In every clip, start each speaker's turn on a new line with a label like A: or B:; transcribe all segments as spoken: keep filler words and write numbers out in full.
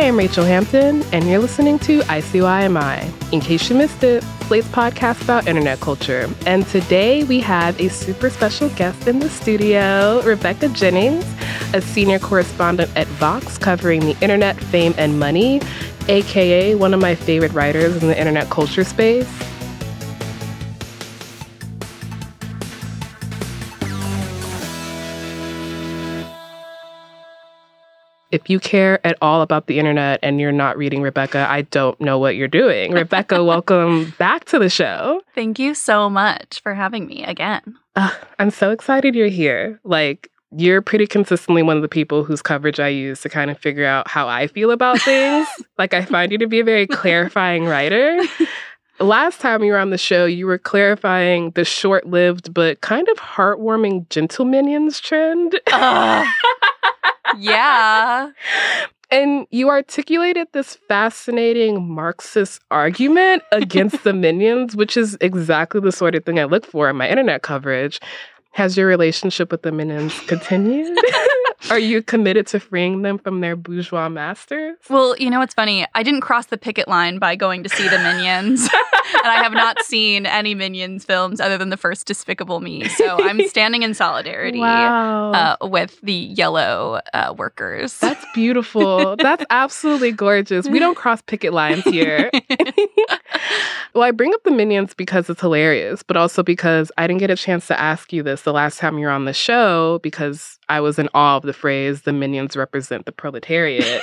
A: am Rachel Hampton, and you're listening to I C Y M I. In case you missed it, Slate's podcast about internet culture. And today we have a super special guest in the studio, Rebecca Jennings, a senior correspondent at Vox covering the internet, fame, and money, aka one of my favorite writers in the internet culture space. If you care at all about the internet and you're not reading Rebecca, I don't know what you're doing. Rebecca, welcome back to the show.
B: Thank you so much for having me again.
A: Uh, I'm so excited you're here. Like, you're pretty consistently one of the people whose coverage I use to kind of figure out how I feel about things. Like, I find you to be a very clarifying writer. Last time you were on the show, you were clarifying the short-lived but kind of heartwarming Gentle Minions trend.
B: Uh. Yeah.
A: And you articulated this fascinating Marxist argument against the Minions, which is exactly the sort of thing I look for in my internet coverage. Has your relationship with the Minions continued? Are you committed to freeing them from their bourgeois masters?
B: Well, you know what's funny? I didn't cross the picket line by going to see the Minions. And I have not seen any Minions films other than the first Despicable Me. So I'm standing in solidarity
A: wow.
B: uh, with the yellow uh, workers.
A: That's beautiful. That's absolutely gorgeous. We don't cross picket lines here. Well, I bring up the Minions because it's hilarious, but also because I didn't get a chance to ask you this the last time you were on the show because I was in awe of the phrase, the Minions represent the proletariat.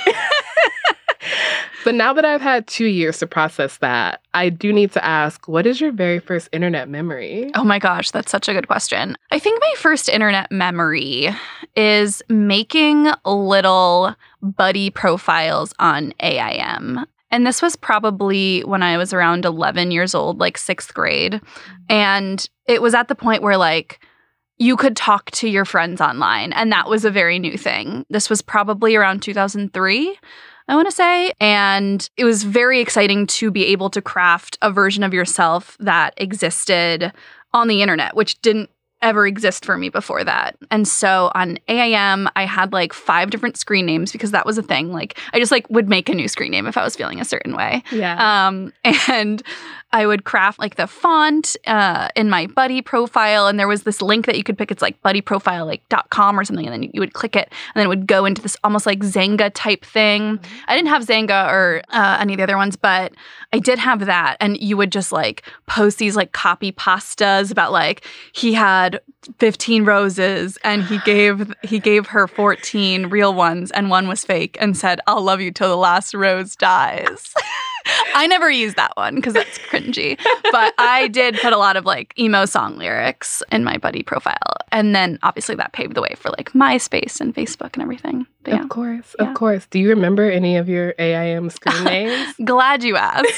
A: But now that I've had two years to process that, I do need to ask, what is your very first internet memory?
B: Oh my gosh, that's such a good question. I think my first internet memory is making little buddy profiles on A I M. And this was probably when I was around eleven years old, like sixth grade. And it was at the point where like you could talk to your friends online. And that was a very new thing. This was probably around two thousand three. I want to say. And it was very exciting to be able to craft a version of yourself that existed on the internet, which didn't ever exist for me before that. And so on A I M, I had like five different screen names because that was a thing. Like I just like would make a new screen name if I was feeling a certain way.
A: Yeah.
B: Um, and I would craft like the font uh, in my buddy profile. And there was this link that you could pick. It's like buddyprofile, like .com or something. And then you would click it and then it would go into this almost like Zanga type thing. Mm-hmm. I didn't have Zanga or uh, any of the other ones, but I did have that. And you would just like post these like copy pastas about like he had fifteen roses and he gave he gave her fourteen real ones and one was fake and said, I'll love you till the last rose dies. I never used that one because that's cringy. But I did put a lot of like emo song lyrics in my buddy profile. And then obviously that paved the way for like MySpace and Facebook and everything. But, yeah.
A: Of course,
B: yeah.
A: of course. Do you remember any of your A I M screen names?
B: Glad you asked.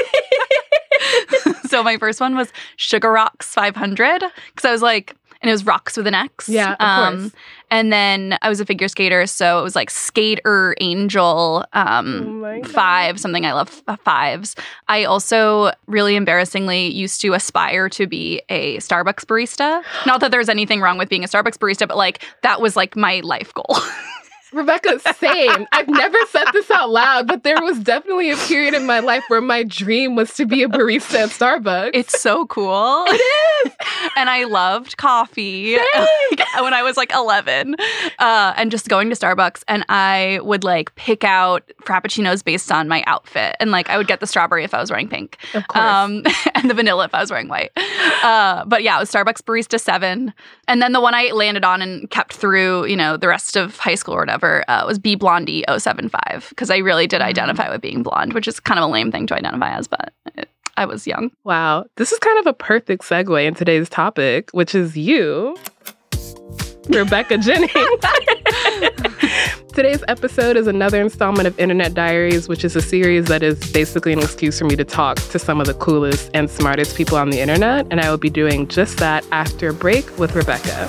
B: So my first one was Sugar Rocks five hundred because I was like, and it was rocks with an X.
A: Yeah, of
B: um,
A: course.
B: And then I was a figure skater, so it was like Skater Angel um,
A: oh
B: five, something I love uh, fives. I also really embarrassingly used to aspire to be a Starbucks barista. Not that there's anything wrong with being a Starbucks barista, but like that was like my life goal.
A: Rebecca, same. I've never said this out loud, but there was definitely a period in my life where my dream was to be a barista at Starbucks.
B: It's so cool.
A: It is.
B: And I loved coffee when I was like eleven uh, and just going to Starbucks. And I would like pick out Frappuccinos based on my outfit. And like I would get the strawberry if I was wearing pink.
A: Of course. Um,
B: and the vanilla if I was wearing white. Uh, but yeah, it was Starbucks Barista seven. And then the one I landed on and kept through, you know, the rest of high school or whatever uh, was B Blondie oh seven five. Because I really did identify with being blonde, which is kind of a lame thing to identify as, but it, I was young.
A: Wow. This is kind of a perfect segue in today's topic, which is you, Rebecca Jennings. Today's episode is another installment of Internet Diaries, which is a series that is basically an excuse for me to talk to some of the coolest and smartest people on the internet. And I will be doing just that after a break with Rebecca.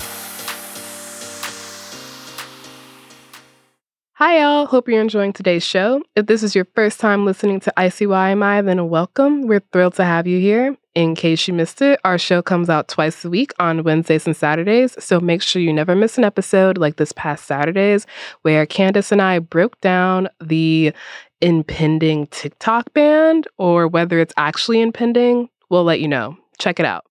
A: Hi, y'all. Hope you're enjoying today's show. If this is your first time listening to I C Y M I, then welcome. We're thrilled to have you here. In case you missed it, our show comes out twice a week on Wednesdays and Saturdays, so make sure you never miss an episode like this past Saturdays, where Candace and I broke down the impending TikTok ban, or whether it's actually impending. We'll let you know. Check it out.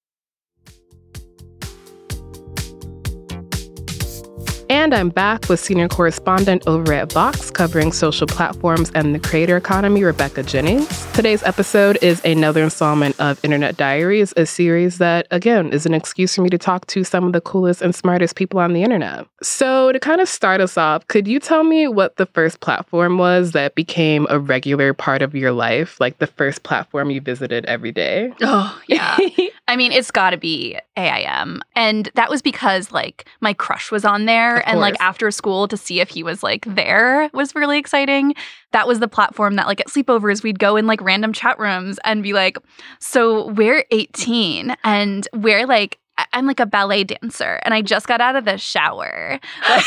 A: And I'm back with senior correspondent over at Vox covering social platforms and the creator economy, Rebecca Jennings. Today's episode is another installment of Internet Diaries, a series that, again, is an excuse for me to talk to some of the coolest and smartest people on the internet. So to kind of start us off, could you tell me what the first platform was that became a regular part of your life? Like the first platform you visited every day?
B: Oh, yeah. I mean, it's got to be A I M. And that was because, like, my crush was on there. And, like, after school to see if he was, like, there was really exciting. That was the platform that, like, at sleepovers, we'd go in, like, random chat rooms and be like, so we're eighteen and we're, like, I'm, like, a ballet dancer and I just got out of the shower. Like,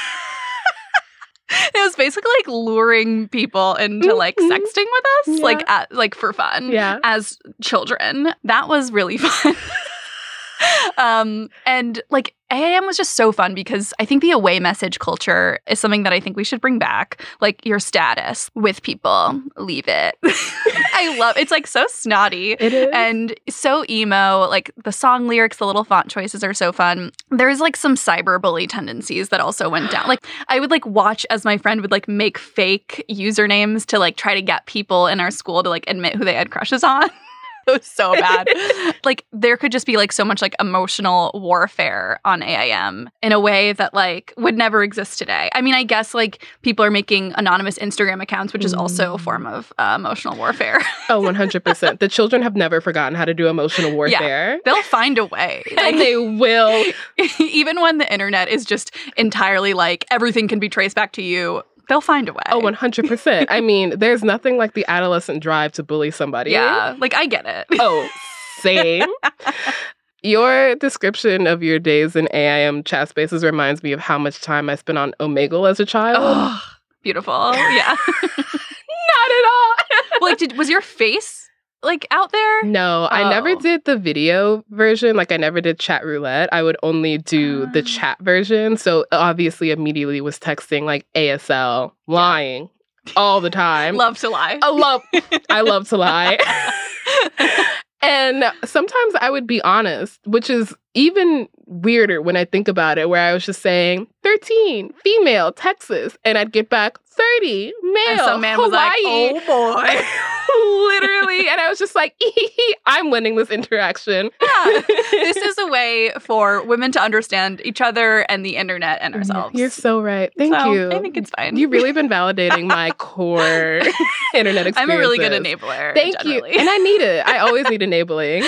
B: it was basically, like, luring people into, like, mm-hmm. sexting with us, yeah. like, at, like, for fun
A: yeah.
B: as children. That was really fun. um, and, like, A I M was just so fun because I think the away message culture is something that I think we should bring back. Like, your status with people, leave it. I love it's like so snotty.
A: It is.
B: And so emo. Like, the song lyrics, the little font choices are so fun. There's, like, some cyberbully tendencies that also went down. Like, I would, like, watch as my friend would, like, make fake usernames to, like, try to get people in our school to, like, admit who they had crushes on. It was so bad. Like, there could just be, like, so much, like, emotional warfare on A I M in a way that, like, would never exist today. I mean, I guess, like, people are making anonymous Instagram accounts, which is also a form of uh, emotional warfare.
A: Oh, one hundred percent. The children have never forgotten how to do emotional warfare.
B: Yeah, they'll find a way. Like,
A: and they will.
B: Even when the internet is just entirely, like, everything can be traced back to you. They'll find a way.
A: Oh, one hundred percent. I mean, there's nothing like the adolescent drive to bully somebody.
B: Yeah, like, I get it.
A: Oh, same. Your description of your days in A I M chat spaces reminds me of how much time I spent on Omegle as a child.
B: Oh, beautiful. Yeah.
A: Not at all.
B: Like, did, was your face, like, out there?
A: No,
B: oh.
A: I never did the video version. Like, I never did chat roulette. I would only do uh. the chat version. So obviously immediately was texting, like, A S L, lying all the time.
B: Love to lie.
A: I love, I love to lie. And sometimes I would be honest, which is even weirder when I think about it, where I was just saying, thirteen, female, Texas. And I'd get back, thirty, male,
B: and some man
A: Hawaii.
B: was like, oh boy.
A: Literally. And I was just like, I'm winning this interaction.
B: Yeah. This is a way for women to understand each other and the internet and ourselves.
A: You're so right. Thank
B: so,
A: you.
B: I think it's fine.
A: You've really been validating my core internet experiences.
B: I'm a really good enabler.
A: Thank
B: generally.
A: you. And I need it. I always need enabling.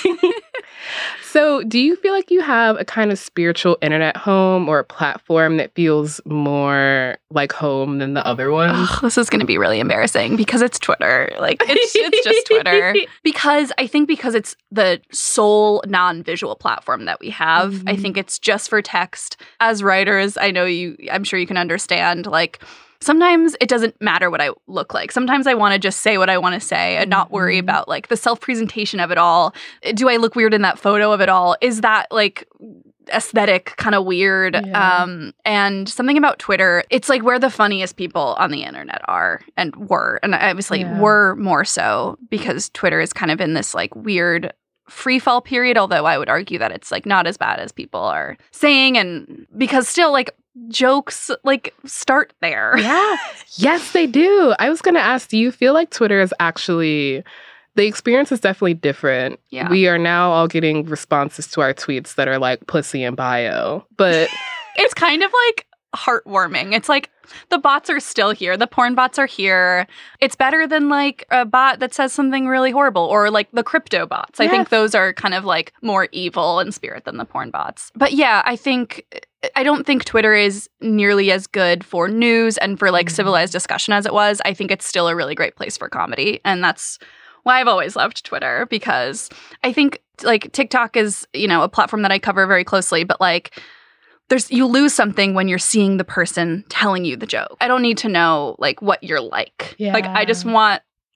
A: So do you feel like you have a kind of spiritual internet home or a platform that feels more like home than the other ones?
B: Ugh, this is going to be really embarrassing because it's Twitter. Like, it's, it's just Twitter. Because I think because it's the sole non-visual platform that we have, mm-hmm. I think it's just for text. As writers, I know you, I'm sure you can understand, like, sometimes it doesn't matter what I look like. Sometimes I want to just say what I want to say and not worry about, like, the self-presentation of it all. Do I look weird in that photo of it all? Is that, like, aesthetic kind of weird?
A: Yeah.
B: Um, and something about Twitter, it's, like, where the funniest people on the internet are and were. And obviously
A: yeah.
B: were more so because Twitter is kind of in this, like, weird free fall period, although I would argue that it's, like, not as bad as people are saying. And because still, like, jokes, like, start there.
A: Yeah. Yes, they do. I was going to ask, do you feel like Twitter is actually, the experience is definitely different.
B: Yeah.
A: We are now all getting responses to our tweets that are like pussy and bio. But
B: it's kind of, like, heartwarming. It's like the bots are still here. The porn bots are here. It's better than, like, a bot that says something really horrible, or, like, the crypto bots.
A: Yes.
B: I think those are kind of, like, more evil in spirit than the porn bots. But yeah, I think I don't think Twitter is nearly as good for news and for, like, mm-hmm. civilized discussion as it was. I think it's still a really great place for comedy, and that's why I've always loved Twitter, because I think, like, TikTok is, you know, a platform that I cover very closely, but, like, There's you lose something when you're seeing the person telling you the joke. I don't need to know, like, what you're like.
A: Yeah.
B: Like, I just want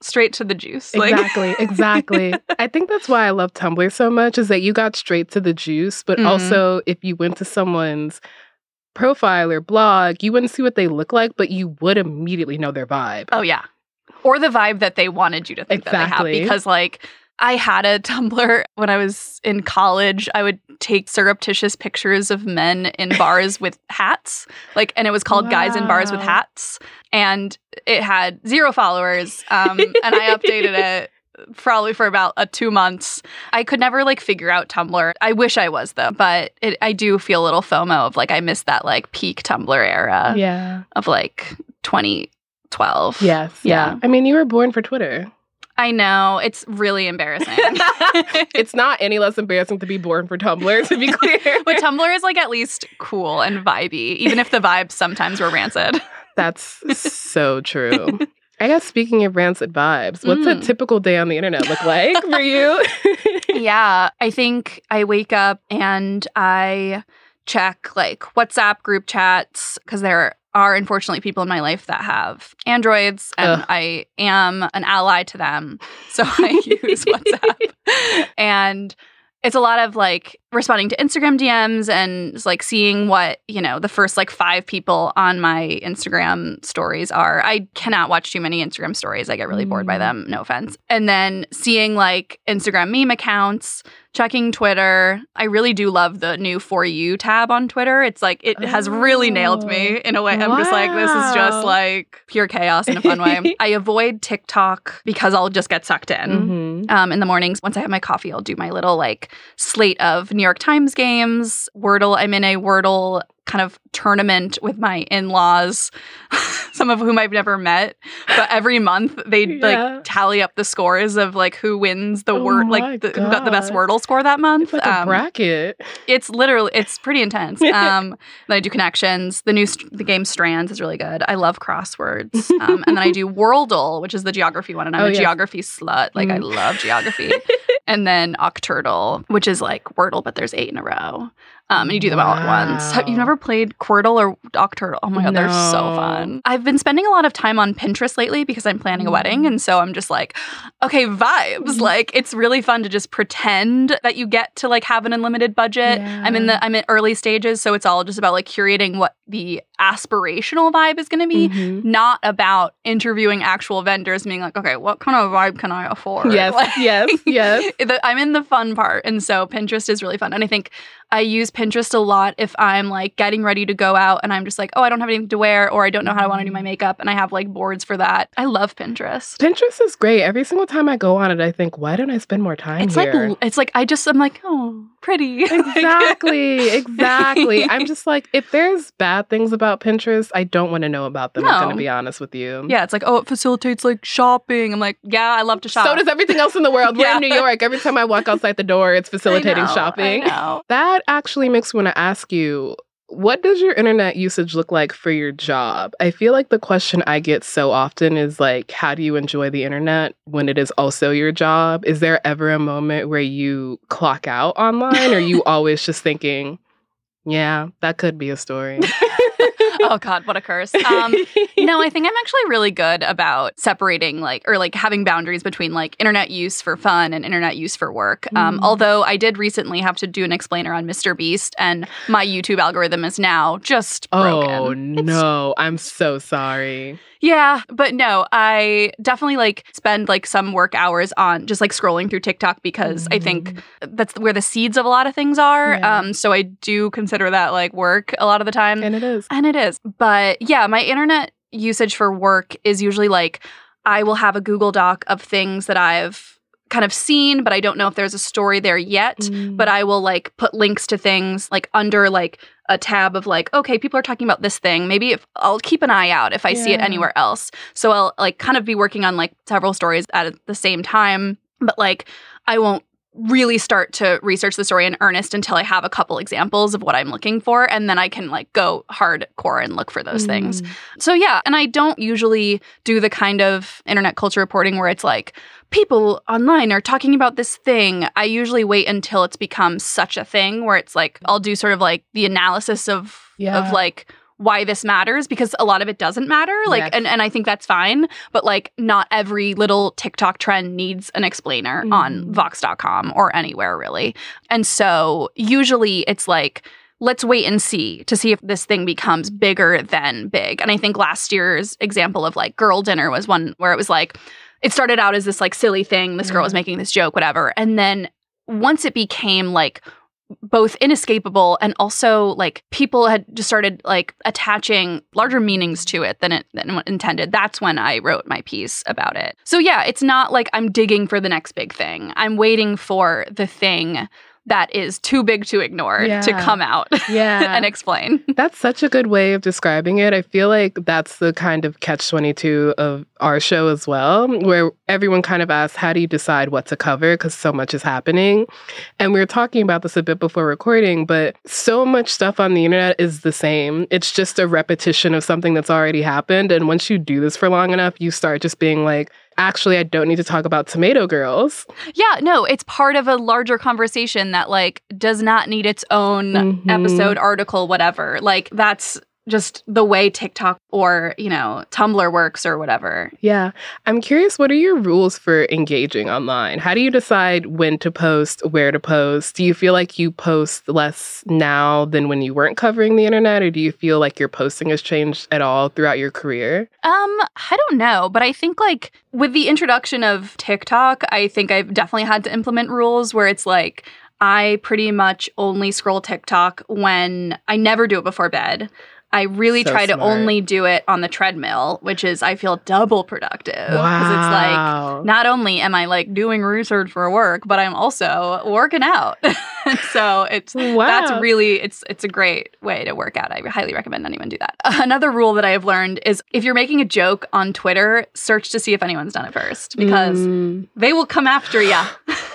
B: straight to the juice. Like.
A: Exactly, exactly. I think that's why I love Tumblr so much, is that you got straight to the juice, but mm-hmm. also if you went to someone's profile or blog, you wouldn't see what they look like, but you would immediately know their vibe.
B: Oh, yeah. Or the vibe that they wanted you to think
A: exactly.
B: that they have. Because, like, I had a Tumblr when I was in college. I would take surreptitious pictures of men in bars with hats. Like, and it was called wow. Guys in Bars with Hats. And it had zero followers. Um, and I updated it probably for about uh, two months. I could never, like, figure out Tumblr. I wish I was, though. But it, I do feel a little FOMO of, like, I missed that, like, peak Tumblr era.
A: Yeah.
B: Of, like, twenty twelve.
A: Yes. Yeah. yeah. I mean, you were born for Twitter.
B: I know. It's really embarrassing.
A: It's not any less embarrassing to be born for Tumblr, to be clear.
B: But Tumblr is, like, at least cool and vibey, even if the vibes sometimes were rancid.
A: That's so true. I guess speaking of rancid vibes, what's mm. a typical day on the internet look like for you?
B: Yeah. I think I wake up and I check, like, WhatsApp group chats, because there are unfortunately people in my life that have Androids, and Ugh. I am an ally to them. So I use WhatsApp. And it's a lot of, like, responding to Instagram D Ms and, like, seeing what, you know, the first, like, five people on my Instagram stories are. I cannot watch too many Instagram stories. I get really mm. bored by them. No offense. And then seeing, like, Instagram meme accounts, checking Twitter. I really do love the new For You tab on Twitter. It's like, it oh. has really nailed me in a way. I'm wow. just like, this is just, like, pure chaos in a fun way. I avoid TikTok because I'll just get sucked in. Mm-hmm. Um, in the mornings, once I have my coffee, I'll do my little, like, slate of New York Times games. Wordle. I'm in a Wordle kind of tournament with my in-laws, some of whom I've never met. But every month they yeah. like tally up the scores of, like, who wins the
A: oh
B: word, like the, who got the best Wordle score that month.
A: It's like um, a bracket.
B: It's literally, it's pretty intense. Um, then I do Connections. The new st- the game Strands is really good. I love crosswords. Um, and then I do Worldle, which is the geography one, and I'm oh, a yes. geography slut. Like mm. I love geography. And then Octurtle, which is like Wordle, but there's eight in a row. Um, and you do them wow. all at once. Have you never played Quirtle or Octurtle? Oh my God, no. They're so fun. I've been spending a lot of time on Pinterest lately because I'm planning a wedding. And so I'm just like, okay, vibes. Like, it's really fun to just pretend that you get to, like, have an unlimited budget. Yeah. I'm in the, I'm in early stages. So it's all just about, like, curating what the aspirational vibe is going to be, mm-hmm. not about interviewing actual vendors and being like, okay, what kind of vibe can I afford?
A: Yes,
B: like,
A: yes, yes.
B: I'm in the fun part. And so Pinterest is really fun. And I think I use Pinterest a lot if I'm, like, getting ready to go out and I'm just like, oh, I don't have anything to wear, or I don't know how I want to do my makeup, and I have, like, boards for that. I love Pinterest.
A: Pinterest is great. Every single time I go on it, I think, why don't I spend more time
B: it's
A: here?
B: Like, it's like, I just, I'm like, oh, pretty.
A: Exactly, exactly. I'm just like, if there's bad things about Pinterest, I don't want to know about them. No. I'm going to be honest with you.
B: Yeah, it's like, oh, it facilitates, like, shopping. I'm like, yeah, I love to shop.
A: So does everything else in the world. We're yeah. in New York. Every time I walk outside the door, it's facilitating
B: I know,
A: shopping.
B: I know.
A: That actually makes me want to ask you, what does your internet usage look like for your job? I feel like the question I get so often is, like, how do you enjoy the internet when it is also your job? Is there ever a moment where you clock out online, or are you always just thinking, yeah, that could be a story?
B: Oh God, what a curse. Um, no, I think I'm actually really good about separating, like, or like having boundaries between, like, internet use for fun and internet use for work. Mm. Um, although I did recently have to do an explainer on Mister Beast, and my YouTube algorithm is now just broken.
A: Oh no, it's- I'm so sorry.
B: Yeah, but no, I definitely, like, spend, like, some work hours on just, like, scrolling through TikTok because mm-hmm. I think that's where the seeds of a lot of things are. Yeah. Um, so I do consider that, like, work a lot of the time.
A: And it is.
B: And it is. But yeah, my internet usage for work is usually, like, I will have a Google Doc of things that I've kind of seen, but I don't know if there's a story there yet. Mm. But I will, like, put links to things, like, under, like, a tab of, like, okay, people are talking about this thing. Maybe if I'll keep an eye out if I yeah. see it anywhere else. So I'll, like, kind of be working on, like, several stories at the same time. But, like, I won't really start to research the story in earnest until I have a couple examples of what I'm looking for. And then I can, like, go hardcore and look for those mm. things. So yeah, and I don't usually do the kind of internet culture reporting where it's like, people online are talking about this thing. I usually wait until it's become such a thing where it's like, I'll do sort of like the analysis of, yeah. of like, why this matters, because a lot of it doesn't matter. Like,
A: Yes.
B: and, and I think that's fine. But like, not every little TikTok trend needs an explainer
A: Mhm.
B: on Vox dot com or anywhere really. And so usually it's like, let's wait and see to see if this thing becomes bigger than big. And I think last year's example of like girl dinner was one where it was like, it started out as this like silly thing. This girl
A: Yeah.
B: was making this joke, whatever. And then once it became like both inescapable and also like people had just started like attaching larger meanings to it than it than intended. That's when I wrote my piece about it. So yeah, it's not like I'm digging for the next big thing. I'm waiting for the thing that is too big to ignore
A: Yeah.
B: to come out
A: Yeah.
B: and explain.
A: That's such a good way of describing it. I feel like that's the kind of catch twenty-two of our show as well, where everyone kind of asks, how do you decide what to cover? Because so much is happening. And we were talking about this a bit before recording, but so much stuff on the internet is the same. It's just a repetition of something that's already happened. And once you do this for long enough, you start just being like, actually, I don't need to talk about Tomato Girls.
B: Yeah, no, it's part of a larger conversation that like does not need its own
A: Mhm.
B: episode, article, whatever. Like that's just the way TikTok or, you know, Tumblr works or whatever.
A: Yeah. I'm curious, what are your rules for engaging online? How do you decide when to post, where to post? Do you feel like you post less now than when you weren't covering the internet? Or do you feel like your posting has changed at all throughout your career?
B: Um, I don't know, but I think like with the introduction of TikTok, I think I've definitely had to implement rules where it's like I pretty much only scroll TikTok when I never do it before bed. I really
A: So
B: try to
A: smart.
B: only do it on the treadmill, which is, I feel, double productive. Because it's
A: Wow.
B: like, not only am I like doing research for work, but I'm also working out. So it's
A: Wow.
B: that's really, it's it's a great way to work out. I highly recommend anyone do that. Another rule that I have learned is if you're making a joke on Twitter, search to see if anyone's done it first, because
A: Mm.
B: they will come after ya.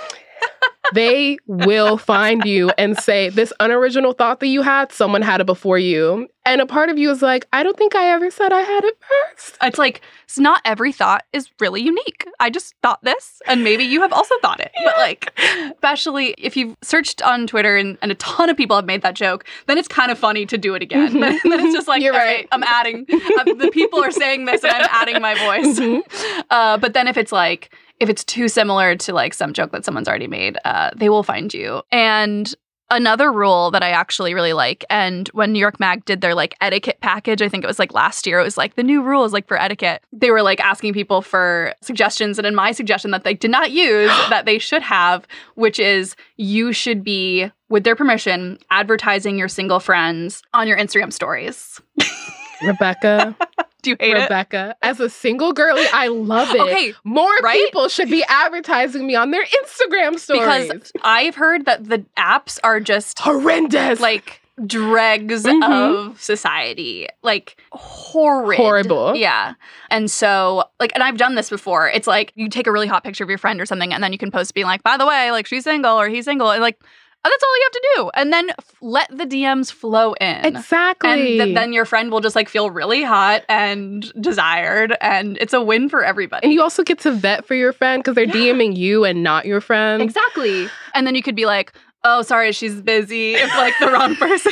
A: They will find you and say, this unoriginal thought that you had, someone had it before you. And a part of you is like, I don't think I ever said I had it first.
B: It's like, it's not every thought is really unique. I just thought this, and maybe you have also thought it. But like, especially if you've searched on Twitter and, and a ton of people have made that joke, then it's kind of funny to do it again.
A: Mhm.
B: then, then it's just like,
A: You're
B: all
A: right.
B: right, I'm adding, um, the people are saying this and I'm adding my voice.
A: Mhm.
B: Uh, but then if it's like, if it's too similar to like some joke that someone's already made, uh, they will find you. And another rule that I actually really like, and when New York Mag did their like etiquette package, I think it was like last year, it was like the new rules like for etiquette. They were like asking people for suggestions, and in my suggestion that they did not use that they should have, which is you should be, with their permission, advertising your single friends on your Instagram stories.
A: Rebecca,
B: Do you hate it?
A: Rebecca, as a single girlie, I love it.
B: Okay,
A: More
B: right?
A: people should be advertising me on their Instagram stories.
B: because I've heard that the apps are just
A: horrendous.
B: like dregs
A: Mhm.
B: of society, like horrid,
A: Horrible.
B: Yeah. And so like, and I've done this before. It's like you take a really hot picture of your friend or something, and then you can post being like, by the way, like she's single or he's single, and like, oh, that's all you have to do, and then f- let the D Ms flow in.
A: Exactly.
B: And th- then your friend will just like feel really hot and desired, and it's a win for everybody.
A: And you also get to vet for your friend because they're
B: Yeah.
A: DMing you and not your friend.
B: Exactly. And then you could be like, oh, sorry, she's busy. If like the wrong person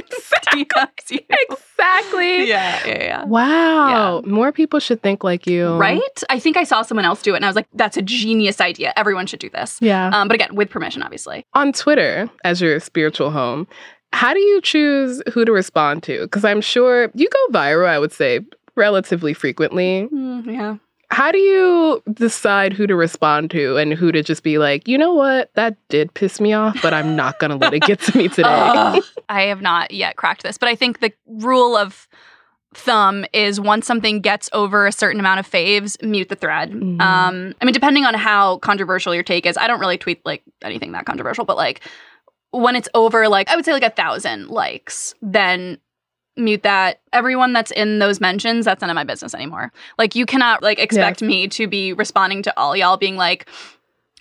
B: D Ms you.
A: Exactly.
B: Yeah, yeah, yeah.
A: Wow. More people should think like you.
B: Right? I think I saw someone else do it, and I was like, that's a genius idea. Everyone should do this.
A: Yeah.
B: Um, but again, with permission, obviously.
A: On Twitter, as your spiritual home, how do you choose who to respond to? Because I'm sure you go viral, I would say, relatively frequently.
B: Mm, yeah.
A: How do you decide who to respond to and who to just be like, you know what, that did piss me off, but I'm not going to let it get to me today?
B: Ugh. I have not yet cracked this, but I think the rule of thumb is once something gets over a certain amount of faves, mute the thread.
A: Mhm.
B: Um, I mean, depending on how controversial your take is, I don't really tweet like anything that controversial, but like when it's over, like I would say like a thousand likes, then mute that. Everyone that's in those mentions, that's none of my business anymore. Like you cannot like expect
A: Yes.
B: me to be responding to all y'all being like,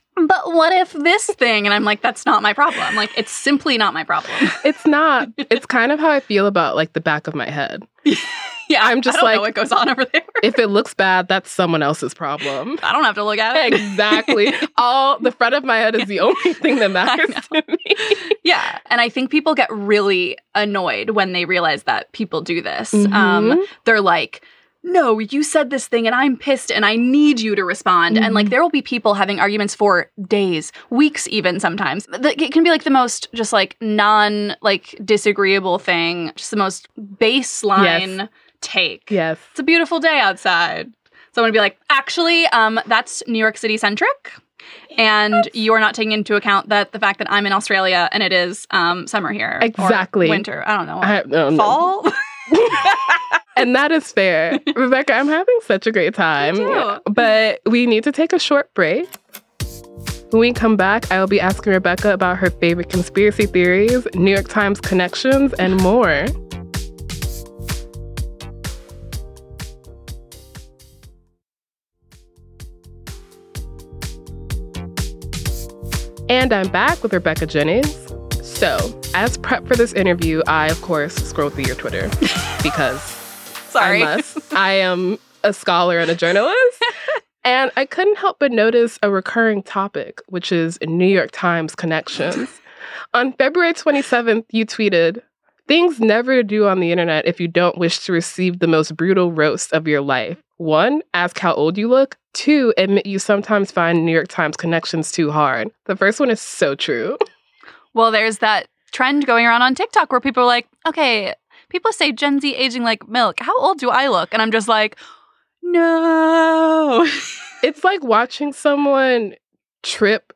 B: but what if this thing? And I'm like, that's not my problem. Like, it's simply not my problem.
A: It's not. It's kind of how I feel about, like, the back of my head.
B: Yeah,
A: I'm just
B: I don't
A: like,
B: know what goes on over there.
A: If it looks bad, that's someone else's problem.
B: I don't have to look at it.
A: Exactly. All the front of my head is the only thing that matters to me.
B: Yeah. And I think people get really annoyed when they realize that people do this.
A: Mm-hmm.
B: Um, they're like, no, you said this thing and I'm pissed and I need you to respond. Mm-hmm. And like there will be people having arguments for days, weeks even sometimes. It can be like the most just like non like disagreeable thing, just the most baseline yes. take.
A: Yes.
B: It's a beautiful day outside. Someone would be like, actually, um, that's New York City centric. And you're not taking into account that the fact that I'm in Australia and it is um, summer here.
A: Exactly.
B: Or winter. I don't know.
A: I, no,
B: Fall?
A: No. And that is fair. Rebecca, I'm having such a great time.
B: Me too.
A: But we need to take a short break. When we come back, I will be asking Rebecca about her favorite conspiracy theories, New York Times connections, and more. And I'm back with Rebecca Jennings. So, as prep for this interview, I, of course, scrolled through your Twitter because
B: Sorry.
A: I must. I am a scholar and a journalist. And I couldn't help but notice a recurring topic, which is New York Times connections. On February twenty-seventh, you tweeted, "Things never to do on the internet if you don't wish to receive the most brutal roast of your life. One, ask how old you look. Two, admit you sometimes find New York Times connections too hard." The first one is so true.
B: Well, there's that trend going around on TikTok where people are like, okay, people say Gen Z aging like milk. How old do I look? And I'm just like, no.
A: It's like watching someone trip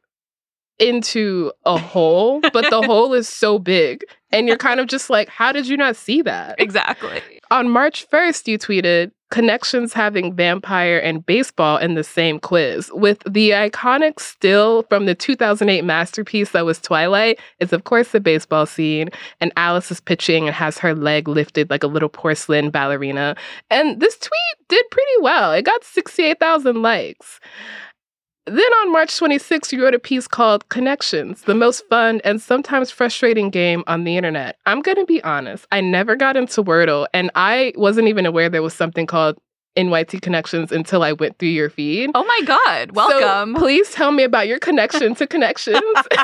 A: into a hole, but the hole is so big. And you're kind of just like, how did you not see that?
B: Exactly.
A: On March first, you tweeted, "Connections having vampire and baseball in the same quiz," with the iconic still from the two thousand eight masterpiece that was Twilight. It's, of course, the baseball scene, and Alice is pitching and has her leg lifted like a little porcelain ballerina. And this tweet did pretty well. It got sixty-eight thousand likes. Then on March twenty-sixth, you wrote a piece called "Connections, the most fun and sometimes frustrating game on the internet." I'm going to be honest. I never got into Wordle, and I wasn't even aware there was something called N Y T Connections until I went through your feed.
B: Oh my God. Welcome.
A: So please tell me about your connection to Connections.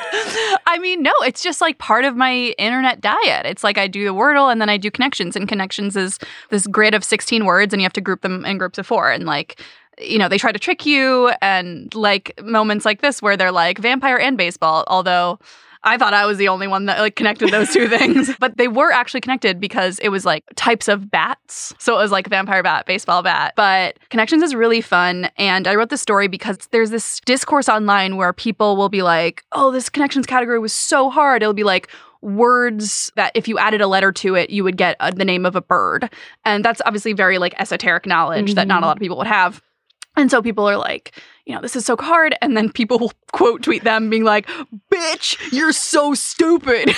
B: I mean, no, it's just like part of my internet diet. It's like I do the Wordle and then I do Connections, and Connections is this grid of sixteen words and you have to group them in groups of four. And like, you know, they try to trick you, and like moments like this where they're like vampire and baseball, although I thought I was the only one that like connected those two things. But they were actually connected because it was like types of bats. So it was like vampire bat, baseball bat. But Connections is really fun. And I wrote this story because there's this discourse online where people will be like, oh, this Connections category was so hard. It'll be like words that if you added a letter to it, you would get uh, the name of a bird. And that's obviously very like esoteric knowledge mm-hmm. that not a lot of people would have. And so people are like, you know, this is so hard. And then people will quote tweet them being like, "Bitch, you're so stupid."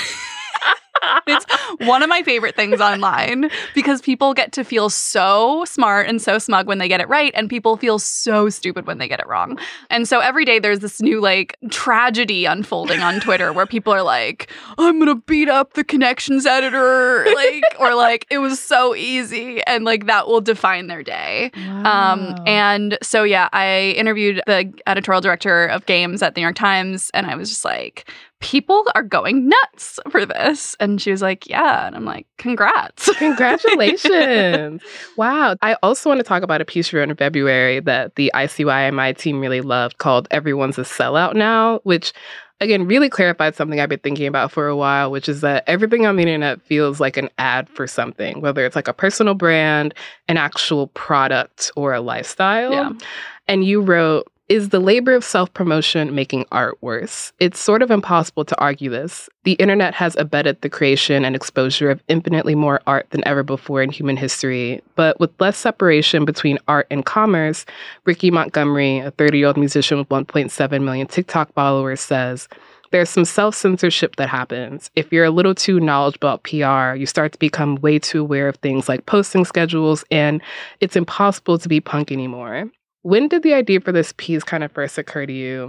B: It's one of my favorite things online because people get to feel so smart and so smug when they get it right, and people feel so stupid when they get it wrong. And so every day there's this new like tragedy unfolding on Twitter where people are like, "I'm gonna beat up the Connections editor," like, or like, "It was so easy," and like that will define their day.
A: Wow.
B: Um, and so yeah, I interviewed the editorial director of games at the New York Times, and I was just like, people are going nuts for this. And she was like, yeah. And I'm like, congrats.
A: Congratulations. Wow. I also want to talk about a piece you wrote in February that the I C Y M I team really loved called "Everyone's a Sellout Now," which, again, really clarified something I've been thinking about for a while, which is that everything on the internet feels like an ad for something, whether it's like a personal brand, an actual product, or a lifestyle.
B: Yeah.
A: And you wrote, "Is the labor of self-promotion making art worse? It's sort of impossible to argue this. The internet has abetted the creation and exposure of infinitely more art than ever before in human history. But with less separation between art and commerce," Ricky Montgomery, a thirty-year-old musician with one point seven million TikTok followers, says, "There's some self-censorship that happens. If you're a little too knowledgeable about P R, you start to become way too aware of things like posting schedules, and it's impossible to be punk anymore." When did the idea for this piece kind of first occur to you?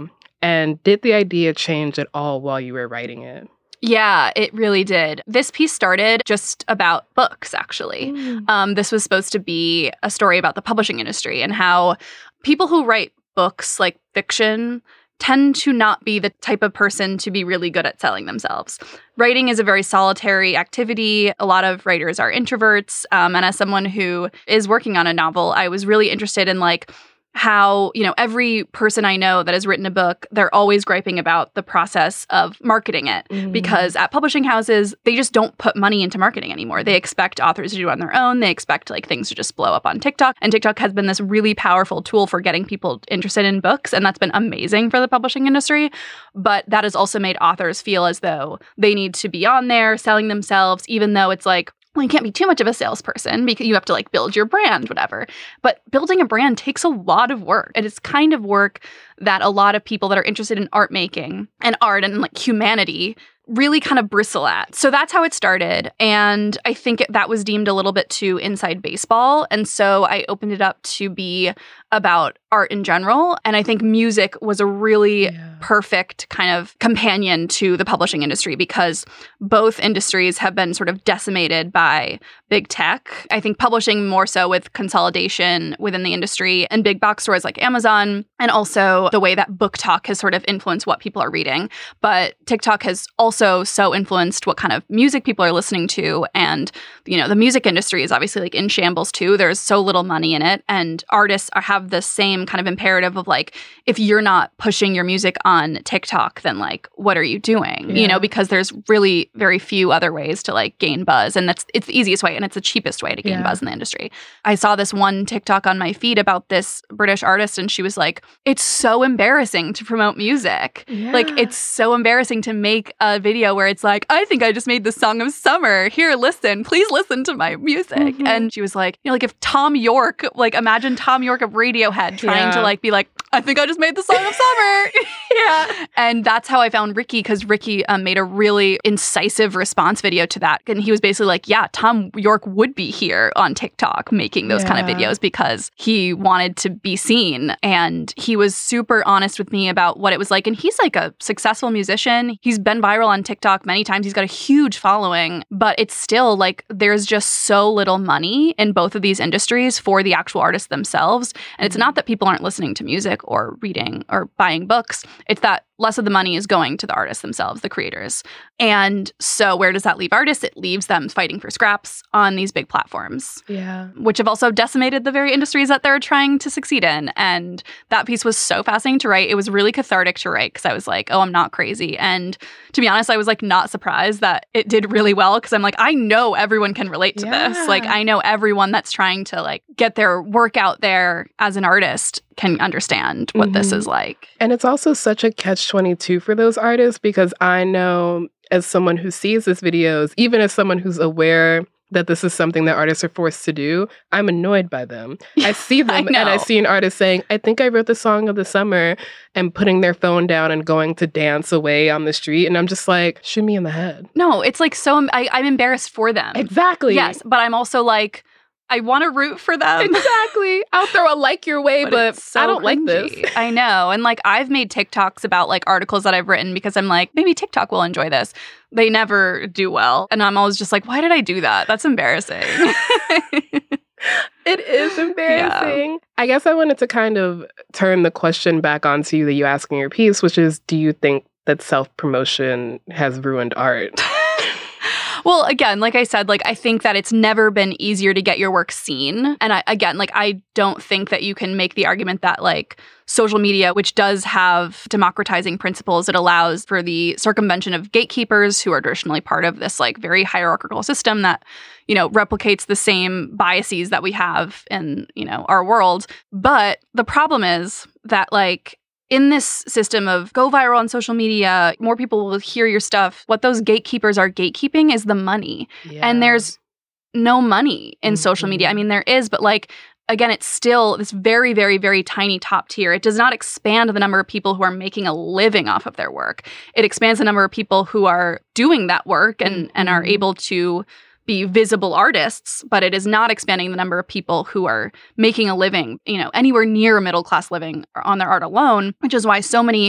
A: And did the idea change at all while you were writing it?
B: Yeah, it really did. This piece started just about books, actually. Mm. Um, this was supposed to be a story about the publishing industry and how people who write books, like fiction, tend to not be the type of person to be really good at selling themselves. Writing is a very solitary activity. A lot of writers are introverts. Um, and as someone who is working on a novel, I was really interested in like how, you know, every person I know that has written a book, they're always griping about the process of marketing it. Mm. Because at publishing houses, they just don't put money into marketing anymore. They expect authors to do it on their own. They expect like things to just blow up on TikTok. And TikTok has been this really powerful tool for getting people interested in books. And that's been amazing for the publishing industry. But that has also made authors feel as though they need to be on there selling themselves, even though it's like, well, you can't be too much of a salesperson because you have to like build your brand, whatever. But building a brand takes a lot of work. And it's kind of work that a lot of people that are interested in art making and art and like humanity really kind of bristle at. So that's how it started. And I think it, that was deemed a little bit too inside baseball. And so I opened it up to be about art in general. And I think music was a really yeah. perfect kind of companion to the publishing industry because both industries have been sort of decimated by big tech. I think publishing more so with consolidation within the industry and big box stores like Amazon, and also the way that BookTok has sort of influenced what people are reading. But TikTok has also so influenced what kind of music people are listening to. And, you know, the music industry is obviously like in shambles too. There's so little money in it. And artists are, have the same kind of imperative of like, if you're not pushing your music on TikTok, then like, what are you doing? Yeah. You know, because there's really very few other ways to like gain buzz. And that's, it's the easiest way and it's the cheapest way to gain yeah. buzz in the industry. I saw this one TikTok on my feed about this British artist and she was like, it's so embarrassing to promote music. Yeah. Like, it's so embarrassing to make a video where it's like, I think I just made the song of summer. Here, listen, please listen to my music. Mm-hmm. And she was like, you know, like if Tom York, like imagine Tom York of Radiohead trying yeah. to like be like, I think I just made the song of summer. yeah. And that's how I found Ricky, because Ricky um, made a really incisive response video to that. And he was basically like, yeah, Tom York would be here on TikTok making those yeah. kind of videos because he wanted to be seen. And he was super honest with me about what it was like. And he's like a successful musician. He's been viral on TikTok many times. He's got a huge following, but it's still like there's just so little money in both of these industries for the actual artists themselves. And it's not that people aren't listening to music or reading or buying books. It's that less of the money is going to the artists themselves, the creators. And so where does that leave artists? It leaves them fighting for scraps on these big platforms.
A: Yeah.
B: Which have also decimated the very industries that they're trying to succeed in. And that piece was so fascinating to write. It was really cathartic to write because I was like, oh, I'm not crazy. And to be honest, I was like not surprised that it did really well because I'm like, I know everyone can relate to yeah. this. Like, I know everyone that's trying to like get their work out there as an artist can understand what mm-hmm. this is like.
A: And it's also such a catch twenty-two for those artists because I know as someone who sees these videos, even as someone who's aware that this is something that artists are forced to do, I'm annoyed by them. I see them I and I see an artist saying, I think I wrote the song of the summer, and putting their phone down and going to dance away on the street. And I'm just like, shoot me in the head.
B: No, it's like so, I, I'm embarrassed for them.
A: Exactly.
B: Yes, but I'm also like, I want to root for them.
A: Exactly. I'll throw a like your way, but, but so I don't cringy. Like this.
B: I know. And like I've made TikToks about like articles that I've written because I'm like, maybe TikTok will enjoy this. They never do well. And I'm always just like, why did I do that? That's embarrassing.
A: It is embarrassing. Yeah. I guess I wanted to kind of turn the question back onto you that you asked in your piece, which is, do you think that self-promotion has ruined art?
B: Well, again, like I said, like I think that it's never been easier to get your work seen. And I, again, like I don't think that you can make the argument that like social media, which does have democratizing principles, it allows for the circumvention of gatekeepers who are traditionally part of this like very hierarchical system that, you know, replicates the same biases that we have in, you know, our world. But the problem is that like in this system of go viral on social media, more people will hear your stuff. What those gatekeepers are gatekeeping is the money. Yeah. And there's no money in mm-hmm. social media. I mean, there is, but like, again, it's still this very, very, very tiny top tier. It does not expand the number of people who are making a living off of their work. It expands the number of people who are doing that work and, mm-hmm. and are able to be visible artists, but it is not expanding the number of people who are making a living, you know, anywhere near a middle-class living on their art alone, which is why so many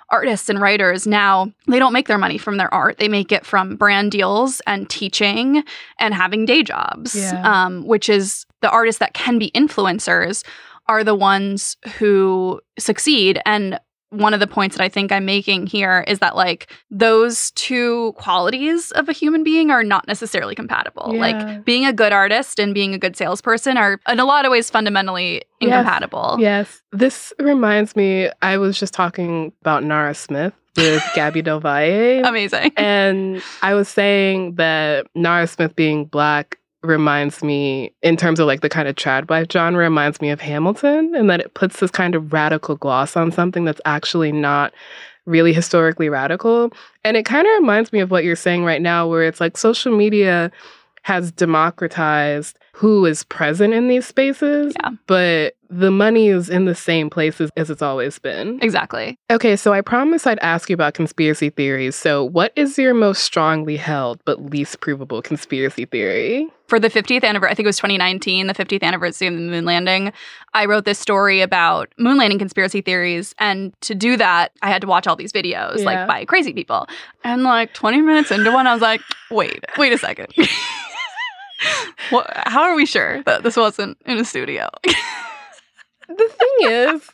B: artists and writers now, they don't make their money from their art. They make it from brand deals and teaching and having day jobs,
A: Yeah.
B: um, which is the artists that can be influencers are the ones who succeed. And one of the points that I think I'm making here is that, like, those two qualities of a human being are not necessarily compatible.
A: Yeah.
B: Like, being a good artist and being a good salesperson are, in a lot of ways, fundamentally incompatible.
A: Yes. This reminds me, I was just talking about Nara Smith with Gabby Del Valle.
B: Amazing.
A: And I was saying that Nara Smith being Black reminds me, in terms of like the kind of trad wife genre, reminds me of Hamilton, and that it puts this kind of radical gloss on something that's actually not really historically radical. And it kind of reminds me of what you're saying right now, where it's like social media has democratized who is present in these spaces,
B: Yeah.
A: but the money is in the same places as it's always been.
B: Exactly.
A: Okay, so I promised I'd ask you about conspiracy theories. So what is your most strongly held but least provable conspiracy theory?
B: For the fiftieth anniversary, I think it was twenty nineteen, the fiftieth anniversary of the moon landing, I wrote this story about moon landing conspiracy theories. And to do that, I had to watch all these videos,
A: Yeah.
B: like, by crazy people. And like twenty minutes into one, I was like, wait, wait a second. What, how are we sure that this wasn't in a studio?
A: The thing is,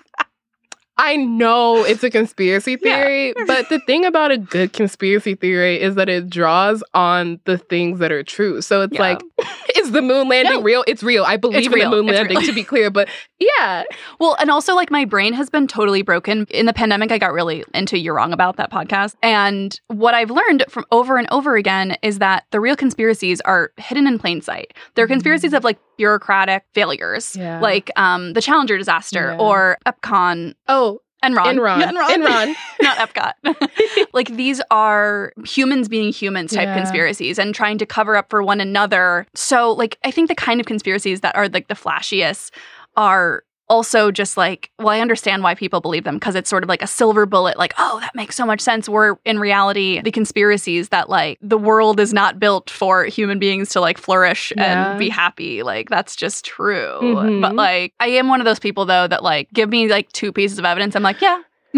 A: I know it's a conspiracy theory,
B: Yeah.
A: but the thing about a good conspiracy theory is that it draws on the things that are true. So it's
B: Yeah.
A: like, is the moon landing
B: No.
A: real? It's real. I believe
B: It's
A: in
B: real.
A: the moon
B: It's
A: landing,
B: real.
A: to be clear. But yeah.
B: Well, and also, like, my brain has been totally broken. In the pandemic, I got really into You're Wrong About That podcast. And what I've learned from over and over again is that the real conspiracies are hidden in plain sight. They're conspiracies of, like, bureaucratic failures,
A: Yeah.
B: like um, the Challenger disaster
A: Yeah.
B: or Epcon.
A: Oh,
B: Enron.
A: Enron.
B: Yeah, Enron.
A: Enron.
B: Not Epcot. Like, these are humans being humans type
A: Yeah.
B: conspiracies and trying to cover up for one another. So, like, I think the kind of conspiracies that are, like, the flashiest are also just like, well, I understand why people believe them because it's sort of like a silver bullet, like, oh, that makes so much sense. Where in reality, the conspiracies that, like, the world is not built for human beings to, like, flourish
A: Yeah.
B: and be happy. Like, that's just true.
A: Mhm.
B: But, like, I am one of those people, though, that, like, give me, like, two pieces of evidence. I'm like, yeah.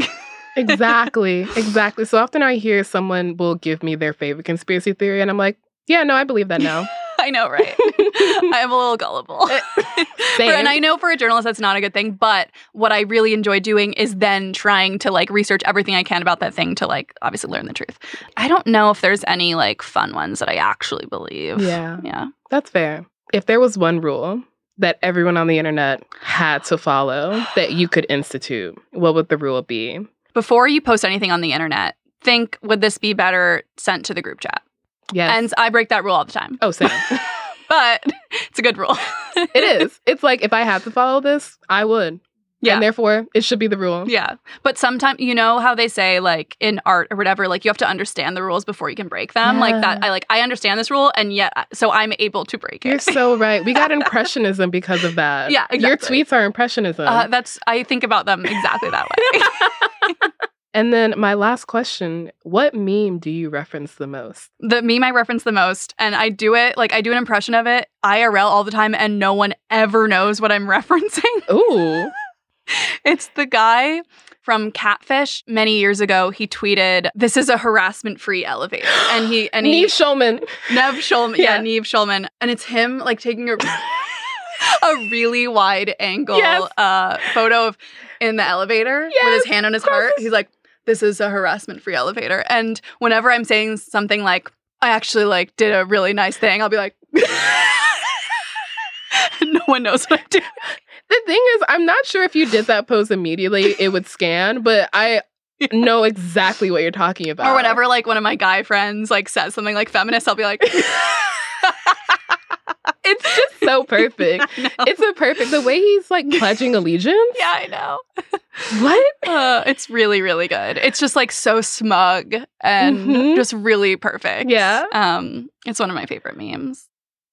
A: Exactly. Exactly. So often I hear someone will give me their favorite conspiracy theory, and I'm like, yeah, no, I believe that now.
B: I know, right? I am a little gullible.
A: Same.
B: And I know for a journalist that's not a good thing, but what I really enjoy doing is then trying to, like, research everything I can about that thing to, like, obviously learn the truth. I don't know if there's any, like, fun ones that I actually believe.
A: Yeah.
B: Yeah.
A: That's fair. If there was one rule that everyone on the internet had to follow that you could institute, what would the rule be?
B: Before you post anything on the internet, think, would this be better sent to the group chat?
A: Yes.
B: And I break that rule all the time.
A: oh, same.
B: But it's a good rule.
A: It is. It's like, if I had to follow this, I would.
B: Yeah.
A: And therefore, it should be the rule.
B: Yeah. But sometimes, you know how they say, like, in art or whatever, like, you have to understand the rules before you can break them. Like that.
A: Yeah.
B: I like, I understand this rule, and yet, so I'm able to break it.
A: You're so right. We got impressionism because of that.
B: Yeah,
A: Your
B: exactly.
A: tweets are impressionism.
B: Uh, that's, I think about them exactly that way.
A: And then my last question, what meme do you reference the most?
B: The meme I reference the most, and I do it, like, I do an impression of it I R L all the time, and no one ever knows what I'm referencing.
A: Ooh.
B: It's the guy from Catfish. Many years ago, he tweeted, "This is a harassment-free elevator." And he, and he,
A: Neve Schulman.
B: Nev Schulman, yeah,
A: Yeah.
B: Neve Schulman. And it's him, like, taking a, a really wide angle
A: Yes.
B: uh, photo of in the elevator
A: Yes.
B: with his hand on his heart. He's like, "This is a harassment-free elevator." And whenever I'm saying something like, I actually, like, did a really nice thing, I'll be like, no one knows what I do.
A: The thing is, I'm not sure if you did that pose immediately, it would scan, but I know exactly what you're talking about.
B: Or whenever, like, one of my guy friends, like, says something like feminist, I'll be like,
A: It's just so perfect.
B: I know.
A: It's a perfect, the way he's like pledging allegiance.
B: Yeah, I know.
A: What?
B: Uh, it's really, really good. It's just, like, so smug and
A: Mhm.
B: just really perfect.
A: Yeah.
B: Um, it's one of my favorite memes.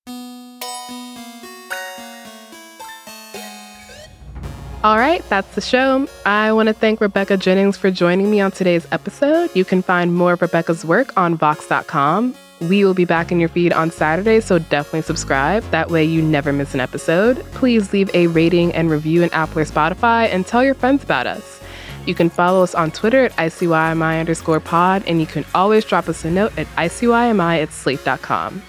A: All right, that's the show. I want to thank Rebecca Jennings for joining me on today's episode. You can find more of Rebecca's work on Vox dot com. We will be back in your feed on Saturday, so definitely subscribe. That way you never miss an episode. Please leave a rating and review in Apple or Spotify and tell your friends about us. You can follow us on Twitter at I C Y M I underscore pod, and you can always drop us a note at I C Y M I at slate dot com.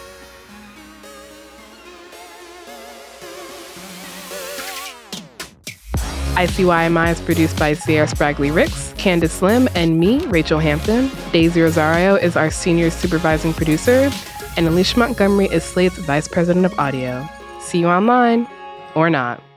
A: I C Y M I is produced by Sierra Spragley Ricks, Candace Lim, and me, Rachel Hampton. Daisy Rosario is our senior supervising producer, and Alicia Montgomery is Slate's vice president of audio. See you online, or not.